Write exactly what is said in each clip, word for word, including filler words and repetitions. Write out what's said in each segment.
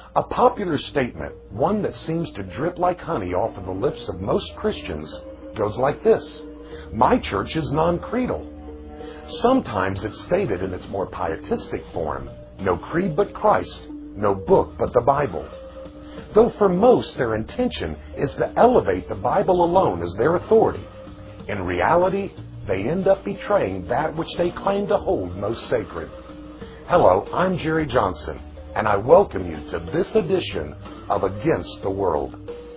A popular statement, one that seems to drip like honey off of the lips of most Christians, goes like this: my church is non-creedal. Sometimes it's stated in its more pietistic form: no creed but Christ, no book but the Bible. Though for most their intention is to elevate the Bible alone as their authority, in reality they end up betraying that which they claim to hold most sacred. Hello, I'm Jerry Johnson, and I welcome you to this edition of Against the World.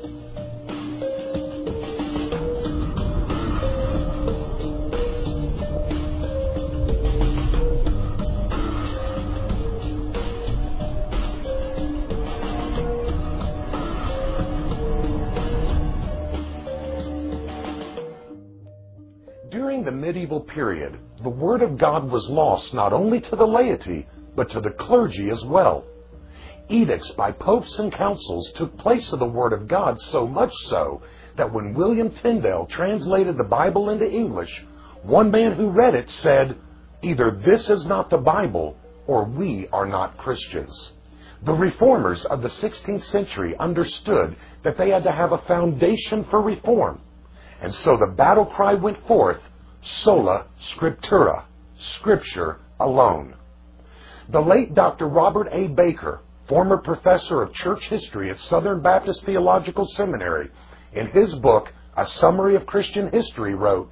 During the medieval period, the Word of God was lost not only to the laity, but to the clergy as well. Edicts by popes and councils took place of the Word of God, so much so that when William Tyndale translated the Bible into English, one man who read it said, "Either this is not the Bible, or we are not Christians." The reformers of the sixteenth century understood that they had to have a foundation for reform. And so the battle cry went forth, sola scriptura, Scripture alone. The late Doctor Robert A. Baker, former professor of church history at Southern Baptist Theological Seminary, in his book, A Summary of Christian History, wrote,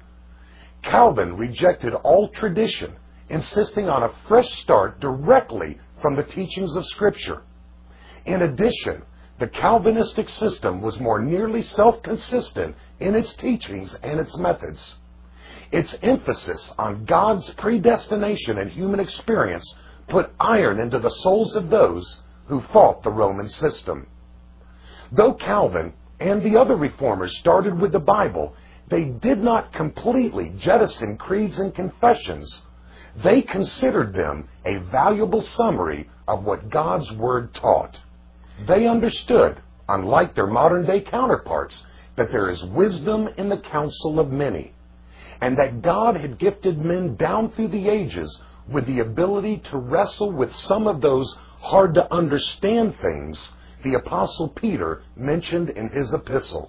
Calvin rejected all tradition, insisting on a fresh start directly from the teachings of Scripture. In addition, the Calvinistic system was more nearly self-consistent in its teachings and its methods. Its emphasis on God's predestination and human experience put iron into the souls of those who fought the Roman system. Though Calvin and the other reformers started with the Bible, they did not completely jettison creeds and confessions. They considered them a valuable summary of what God's Word taught. They understood, unlike their modern-day counterparts, that there is wisdom in the counsel of many, and that God had gifted men down through the ages with the ability to wrestle with some of those hard-to-understand things the Apostle Peter mentioned in his epistle.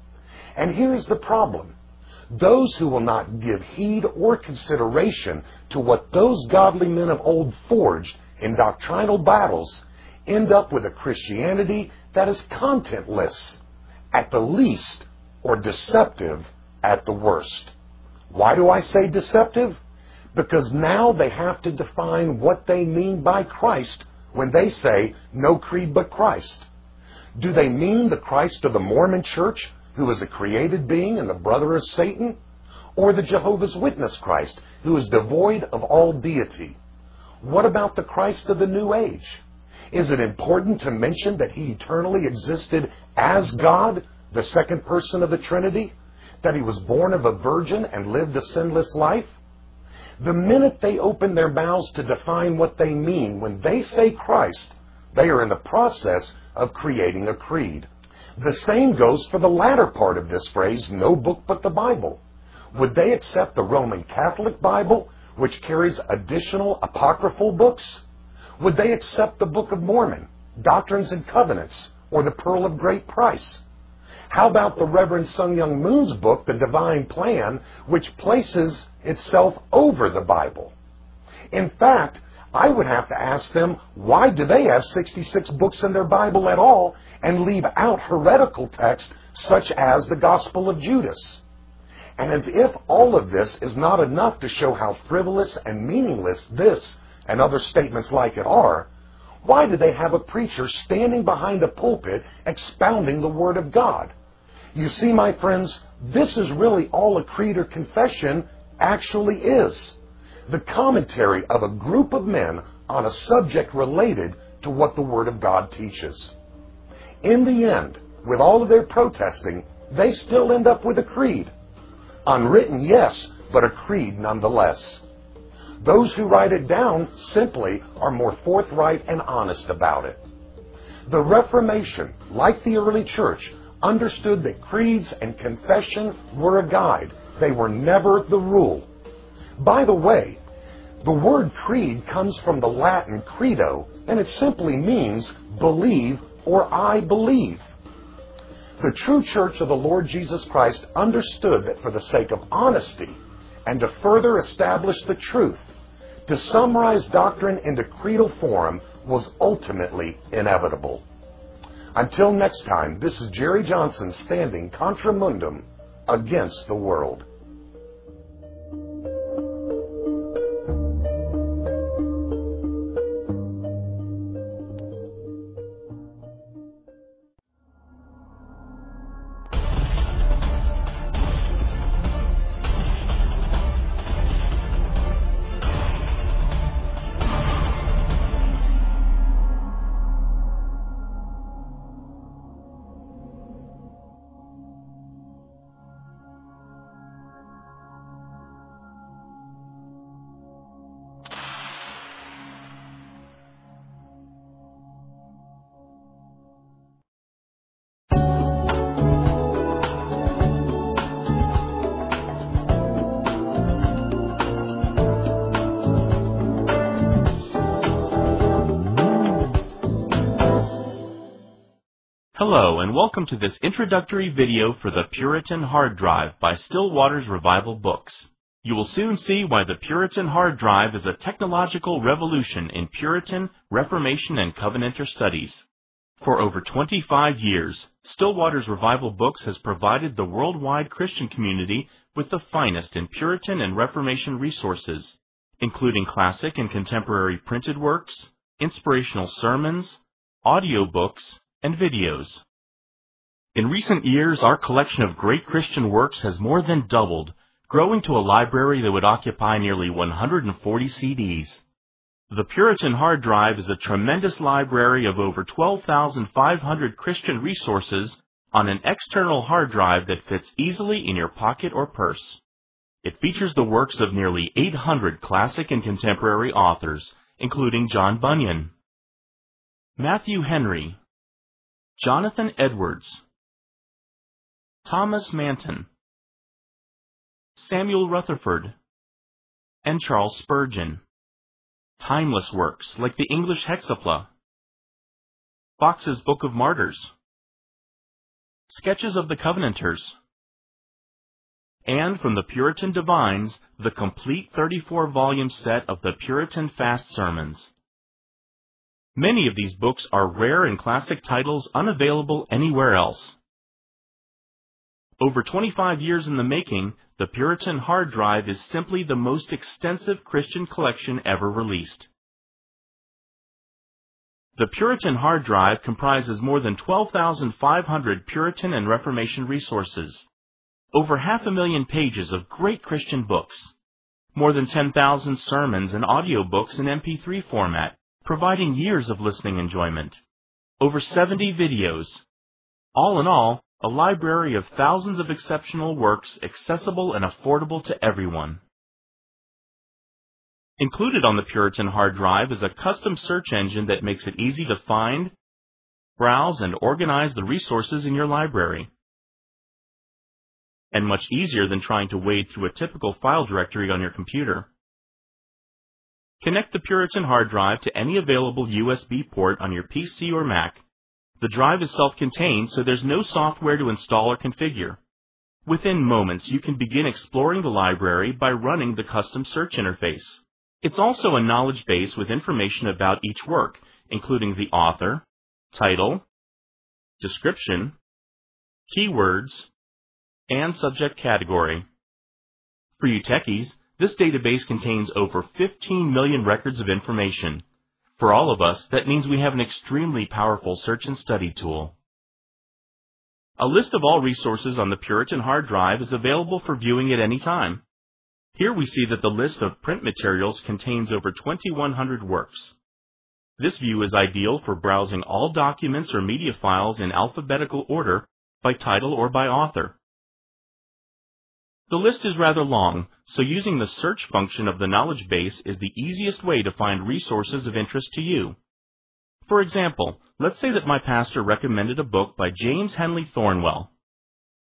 And here's the problem. Those who will not give heed or consideration to what those godly men of old forged in doctrinal battles end up with a Christianity that is contentless at the least, or deceptive at the worst. Why do I say deceptive? Because now they have to define what they mean by Christ when they say no creed but Christ. Do they mean the Christ of the Mormon Church, who is a created being and the brother of Satan? Or the Jehovah's Witness Christ, who is devoid of all deity? What about the Christ of the New Age? Is it important to mention that He eternally existed as God, the second person of the Trinity? That He was born of a virgin and lived a sinless life? The minute they open their mouths to define what they mean when they say Christ, they are in the process of creating a creed. The same goes for the latter part of this phrase, no book but the Bible. Would they accept the Roman Catholic Bible, which carries additional apocryphal books? Would they accept the Book of Mormon, Doctrines and Covenants, or the Pearl of Great Price? How about the Reverend Sun Myung Moon's book, The Divine Plan, which places itself over the Bible? In fact, I would have to ask them, why do they have sixty-six books in their Bible at all and leave out heretical texts such as the Gospel of Judas? And as if all of this is not enough to show how frivolous and meaningless this and other statements like it are, why do they have a preacher standing behind a pulpit expounding the Word of God? You see, my friends, this is really all a creed or confession actually is. The commentary of a group of men on a subject related to what the Word of God teaches. In the end, with all of their protesting, they still end up with a creed. Unwritten, yes, but a creed nonetheless. Those who write it down simply are more forthright and honest about it. The Reformation, like the early church, understood that creeds and confession were a guide. They were never the rule. By the way, the word creed comes from the Latin credo, and it simply means believe or I believe. The true church of the Lord Jesus Christ understood that for the sake of honesty and to further establish the truth, to summarize doctrine into creedal form was ultimately inevitable. Until next time, this is Jerry Johnson standing contra mundum against the world. Hello, and welcome to this introductory video for the Puritan Hard Drive by Still Waters Revival Books. You will soon see why the Puritan Hard Drive is a technological revolution in Puritan, Reformation, and Covenanter studies. For over twenty-five years, Still Waters Revival Books has provided the worldwide Christian community with the finest in Puritan and Reformation resources, including classic and contemporary printed works, inspirational sermons, audiobooks, and videos. In recent years, our collection of great Christian works has more than doubled, growing to a library that would occupy nearly one hundred forty C Ds. The Puritan Hard Drive is a tremendous library of over twelve thousand five hundred Christian resources on an external hard drive that fits easily in your pocket or purse. It features the works of nearly eight hundred classic and contemporary authors, including John Bunyan, Matthew Henry, Jonathan Edwards, Thomas Manton, Samuel Rutherford, and Charles Spurgeon. Timeless works like the English Hexapla, Fox's Book of Martyrs, Sketches of the Covenanters, and from the Puritan Divines, the complete thirty-four volume set of the Puritan Fast Sermons. Many of these books are rare and classic titles unavailable anywhere else. Over twenty-five years in the making, the Puritan Hard Drive is simply the most extensive Christian collection ever released. The Puritan Hard Drive comprises more than twelve thousand five hundred Puritan and Reformation resources, over half a million pages of great Christian books, more than ten thousand sermons and audiobooks in M P three format, providing years of listening enjoyment, over seventy videos. All in all, a library of thousands of exceptional works accessible and affordable to everyone. Included on the Puritan Hard Drive is a custom search engine that makes it easy to find, browse, and organize the resources in your library. And much easier than trying to wade through a typical file directory on your computer. Connect the Puritan Hard Drive to any available U S B port on your P C or Mac. The drive is self-contained, so there's no software to install or configure. Within moments, you can begin exploring the library by running the custom search interface. It's also a knowledge base with information about each work, including the author, title, description, keywords, and subject category. For you techies, this database contains over fifteen million records of information. For all of us, that means we have an extremely powerful search and study tool. A list of all resources on the Puritan Hard Drive is available for viewing at any time. Here we see that the list of print materials contains over twenty-one hundred works. This view is ideal for browsing all documents or media files in alphabetical order by title or by author. The list is rather long, so using the search function of the knowledge base is the easiest way to find resources of interest to you. For example, let's say that my pastor recommended a book by James Henley Thornwell.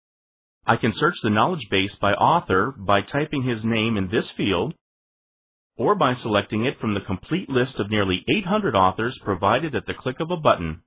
I can search the knowledge base by author by typing his name in this field, or by selecting it from the complete list of nearly eight hundred authors provided at the click of a button.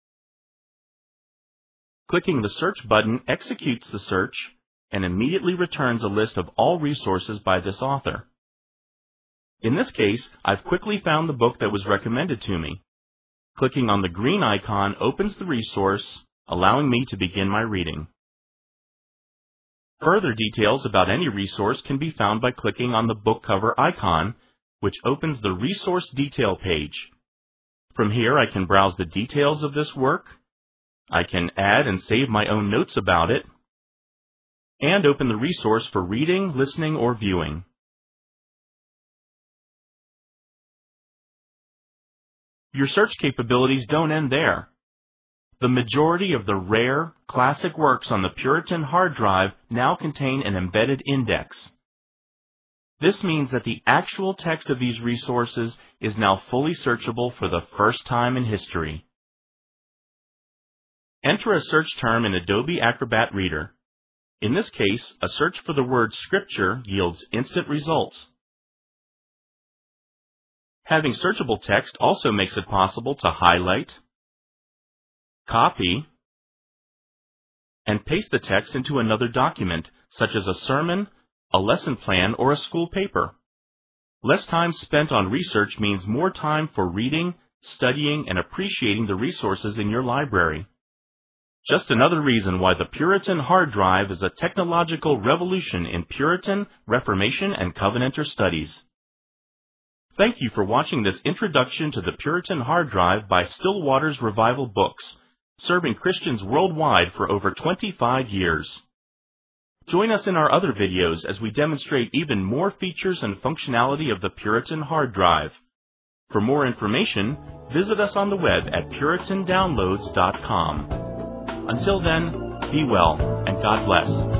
Clicking the Search button executes the search and immediately returns a list of all resources by this author. In this case, I've quickly found the book that was recommended to me. Clicking on the green icon opens the resource, allowing me to begin my reading. Further details about any resource can be found by clicking on the book cover icon, which opens the Resource Detail page. From here, I can browse the details of this work, I can add and save my own notes about it, and open the resource for reading, listening, or viewing. Your search capabilities don't end there. The majority of the rare, classic works on the Puritan hard drive now contain an embedded index. This means that the actual text of these resources is now fully searchable for the first time in history. Enter a search term in Adobe Acrobat Reader. In this case, a search for the word Scripture yields instant results. Having searchable text also makes it possible to highlight, copy, and paste the text into another document, such as a sermon, a lesson plan, or a school paper. Less time spent on research means more time for reading, studying, and appreciating the resources in your library. Just another reason why the Puritan hard drive is a technological revolution in Puritan, Reformation, and Covenanter studies. Thank you for watching this introduction to the Puritan hard drive by Still Waters Revival Books, serving Christians worldwide for over twenty-five years. Join us in our other videos as we demonstrate even more features and functionality of the Puritan hard drive. For more information, visit us on the web at puritan downloads dot com. Until then, be well, and God bless.